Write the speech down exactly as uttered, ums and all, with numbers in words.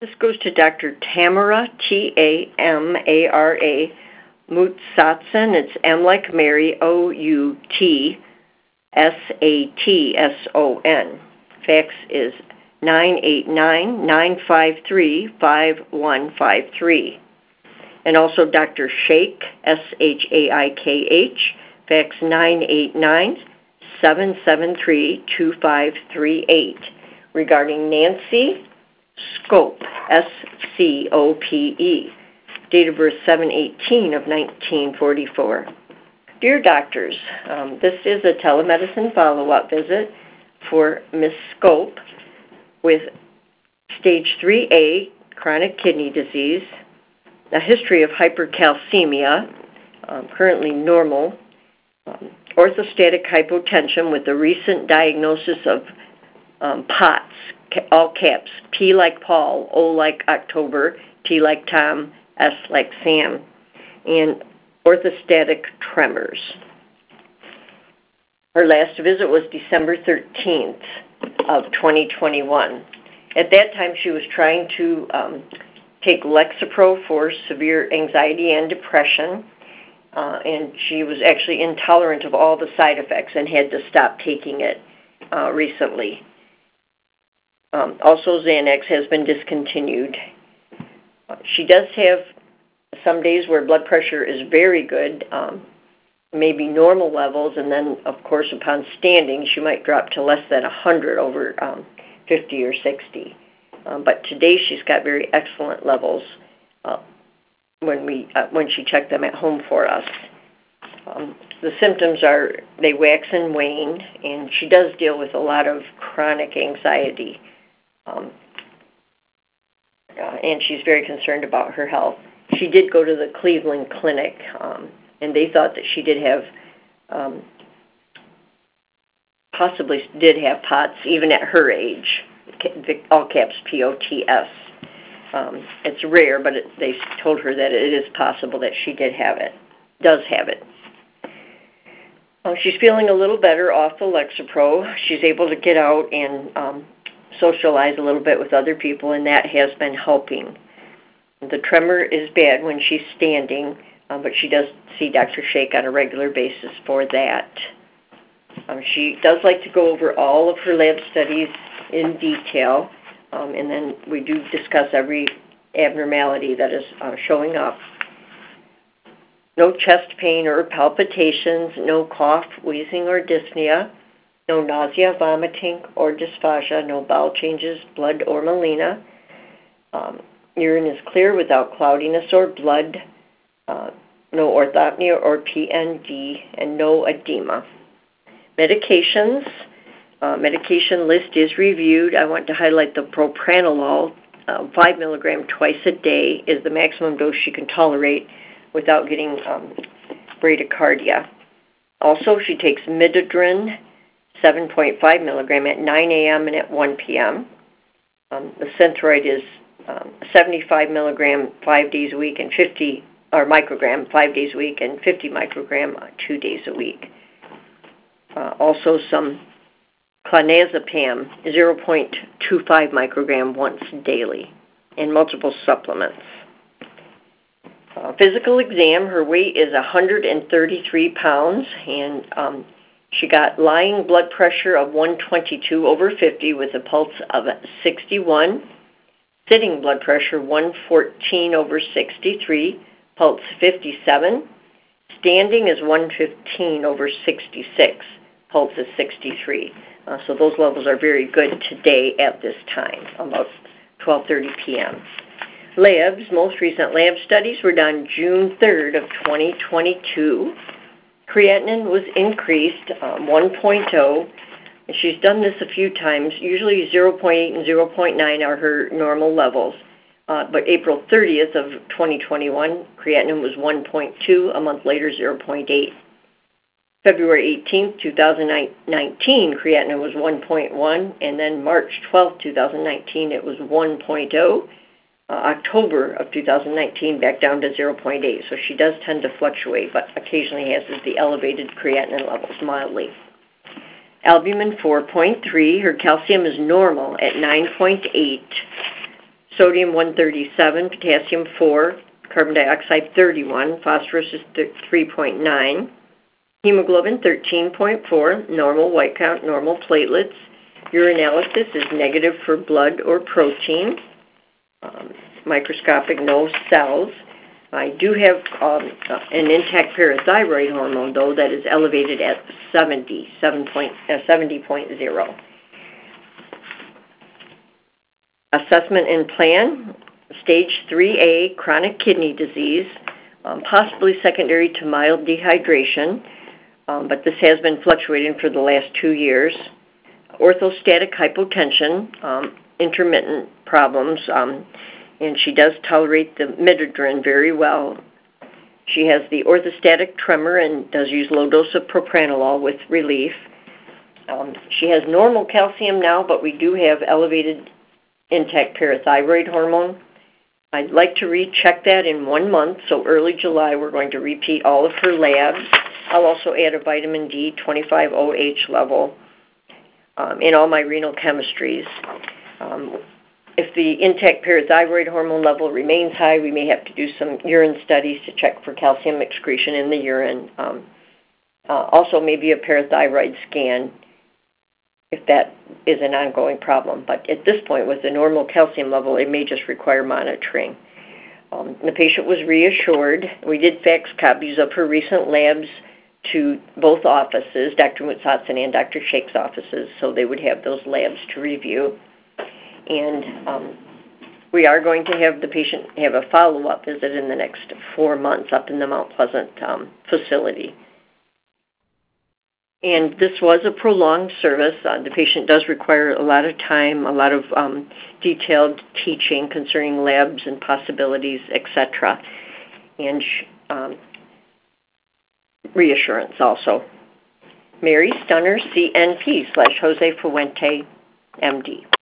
This goes to Doctor Tamara, T A M A R A, Moutsatson. It's M like Mary, O U T S A T S O N. Fax is nine eight nine, nine five three, five one five three. And also Doctor Shaik, S H A I K H, fax nine eight nine, seven seven three, two five three eight. Regarding Nancy Scope, S C O P E, date of birth seven eighteen of nineteen forty-four. Dear doctors, um, this is a telemedicine follow-up visit for Miss Scope with stage three A chronic kidney disease, a history of hypercalcemia, um, currently normal, um, orthostatic hypotension with a recent diagnosis of um, POTS, all caps, P like Paul, O like October, T like Tom, S like Sam, and orthostatic tremors. Her last visit was December thirteenth of twenty twenty-one. At that time, she was trying to um, take Lexapro for severe anxiety and depression, uh, and she was actually intolerant of all the side effects and had to stop taking it uh, recently. Um, also, Xanax has been discontinued. Uh, she does have some days where blood pressure is very good, um, maybe normal levels, and then, of course, upon standing, she might drop to less than one hundred over um, fifty or sixty. Um, but today she's got very excellent levels uh, when we uh, when she checked them at home for us. Um, the symptoms are, they wax and wane, and she does deal with a lot of chronic anxiety. Um, uh, and she's very concerned about her health. She did go to the Cleveland Clinic, um, and they thought that she did have, um, possibly did have POTS even at her age, all caps P O T S. Um, it's rare, but it, they told her that it is possible that she did have it, does have it. Uh, she's feeling a little better off the Lexapro. She's able to get out and um, socialize a little bit with other people, and that has been helping. The tremor is bad when she's standing, um, but she does see Doctor Shaik on a regular basis for that. Um, she does like to go over all of her lab studies in detail, um, and then we do discuss every abnormality that is uh, showing up. No chest pain or palpitations, no cough, wheezing, or dyspnea, no nausea, vomiting, or dysphagia, no bowel changes, blood, or melena. Um, urine is clear without cloudiness or blood, uh, no orthopnea or P N D, and no edema. Medications, uh, medication list is reviewed. I want to highlight the propranolol, uh, five milligram twice a day is the maximum dose she can tolerate without getting um, bradycardia. Also, she takes Midodrine, seven point five milligram at nine a.m. and at one p.m. Um, the Synthroid is um, seventy-five milligram five days a week and fifty, or microgram five days a week and fifty microgram uh, two days a week. Uh, also some clonazepam, zero point two five microgram once daily, and multiple supplements. Uh, physical exam, her weight is one hundred thirty-three pounds, and um, she got lying blood pressure of one twenty-two over fifty with a pulse of sixty-one, sitting blood pressure one fourteen over sixty-three, pulse fifty-seven, standing is one fifteen over sixty-six, pulse is sixty-three. Uh, so those levels are very good today at this time, about twelve thirty p.m. Labs, most recent lab studies were done June third of twenty twenty-two. Creatinine was increased um, one point oh. And she's done this a few times. Usually zero point eight and zero point nine are her normal levels. Uh, but April thirtieth of twenty twenty-one, creatinine was one point two. A month later, zero point eight. February eighteenth, two thousand nineteen, creatinine was one point one. And then March twelfth, two thousand nineteen, it was one point oh. Uh, October of two thousand nineteen, back down to zero point eight. So she does tend to fluctuate, but occasionally has the elevated creatinine levels mildly. Albumin four point three. Her calcium is normal at nine point eight. sodium one thirty-seven, potassium four, carbon dioxide thirty-one, phosphorus is three point nine, hemoglobin thirteen point four, normal white count, normal platelets. Urinalysis is negative for blood or protein. Um, microscopic, no cells. I do have um, an intact parathyroid hormone, though, that is elevated at seventy, seventy point zero. Assessment and plan, stage three A, chronic kidney disease, um, possibly secondary to mild dehydration, um, but this has been fluctuating for the last two years. Orthostatic hypotension, um, intermittent problems, um, and she does tolerate the midodrine very well. She has the orthostatic tremor and does use low dose of propranolol with relief. Um, she has normal calcium now, but we do have elevated intact parathyroid hormone. I'd like to recheck that in one month, so early July we're going to repeat all of her labs. I'll also add a vitamin D twenty-five O H level um, in all my renal chemistries. Um, if the intact parathyroid hormone level remains high, we may have to do some urine studies to check for calcium excretion in the urine. Um, uh, also, maybe a parathyroid scan if that is an ongoing problem. But at this point, with the normal calcium level, it may just require monitoring. Um, the patient was reassured. We did fax copies of her recent labs to both offices, Doctor Mutsatsen and Doctor Sheikh's offices, so they would have those labs to review. And um, we are going to have the patient have a follow-up visit in the next four months up in the Mount Pleasant um, facility. And this was a prolonged service. Uh, the patient does require a lot of time, a lot of um, detailed teaching concerning labs and possibilities, et cetera, and um, reassurance also. Mary Stunner, C N P slash Jose Fuente, M D.